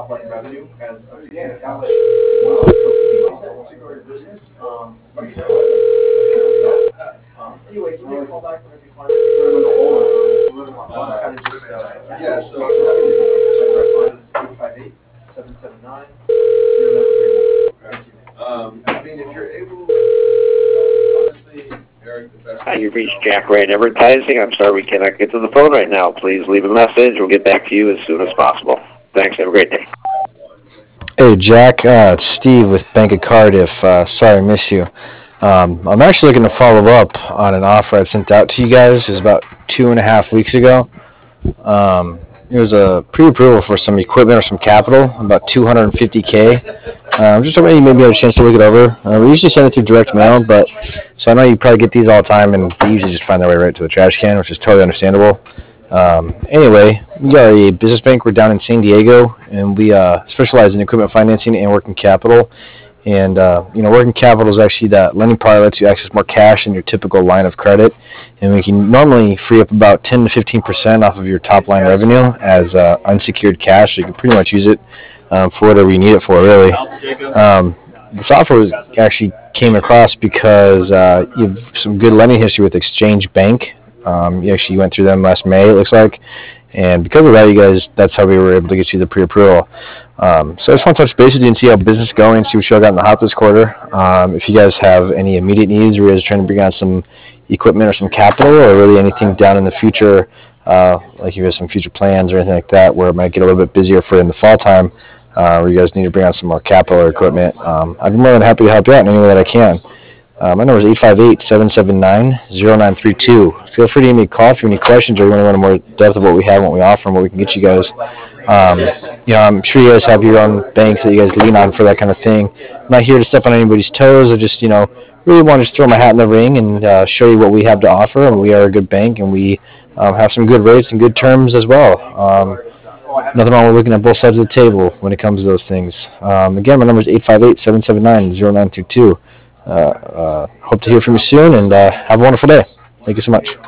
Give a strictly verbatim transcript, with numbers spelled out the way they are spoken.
top line revenue as again it's got like wow, so to grow your business. Um, but you know, um, anyway, give me a call back whenever you find it. Um, kind of just uh, yeah. So my direct line is eight five eight, seven seven nine, zero nine three two. Um, I mean, if you're able, honestly, Eric, the best. Hi, you've reached Jack Rand Advertising. I'm sorry we cannot get to the phone right now. Please leave a message. We'll get back to you as soon as possible. Thanks. Have a great day. Hey, Jack. Uh, it's Steve with Bank of Cardiff. Uh, sorry I missed you. Um, I'm actually looking to follow up on an offer I'd sent out to you guys. It was about two and a half weeks ago. Um, it was a pre-approval for some equipment or some capital, about two hundred fifty K. Um, just hoping you maybe had a chance to look it over. Uh, we usually send it through direct mail, but so I know you probably get these all the time, and they usually just find their way right to the trash can, which is totally understandable. Um, anyway, we are a business bank. We're down in San Diego, and we uh, specialize in equipment financing and working capital. And, uh, you know, working capital is actually that lending product lets you access more cash than your typical line of credit. And we can normally free up about ten to fifteen percent off of your top line revenue as uh, unsecured cash. So you can pretty much use it um, for whatever you need it for, really. Um, the software was actually came across because uh, you have some good lending history with Exchange Bank. Um, you actually went through them last May, it looks like. And because of that, you guys, that's how we were able to get you the pre-approval. Um, so I just want to touch base with you and see how business is going, see what you all got in the hop this quarter. Um, if you guys have any immediate needs, or you guys are trying to bring on some equipment or some capital, or really anything down in the future, uh, like you have some future plans or anything like that, where it might get a little bit busier for in the fall time, uh, where you guys need to bring on some more capital or equipment, um, I'd be more than happy to help you out in any way that I can. Uh, my number is eight five eight, seven seven nine, zero nine three two. Feel free to give me a call if you have any questions or you want to learn more depth of what we have, what we offer, and what we can get you guys. Um, you know, I'm sure you guys have your own banks that you guys lean on for that kind of thing. I'm not here to step on anybody's toes. I just, you know, really want to just throw my hat in the ring and uh, show you what we have to offer. And we are a good bank, and we um, have some good rates and good terms as well. Um, nothing wrong with looking at both sides of the table when it comes to those things. Um, again, my number is eight five eight, seven seven nine, zero nine two two. Uh, uh, hope to hear from you soon, and uh, have a wonderful day. Thank you so much.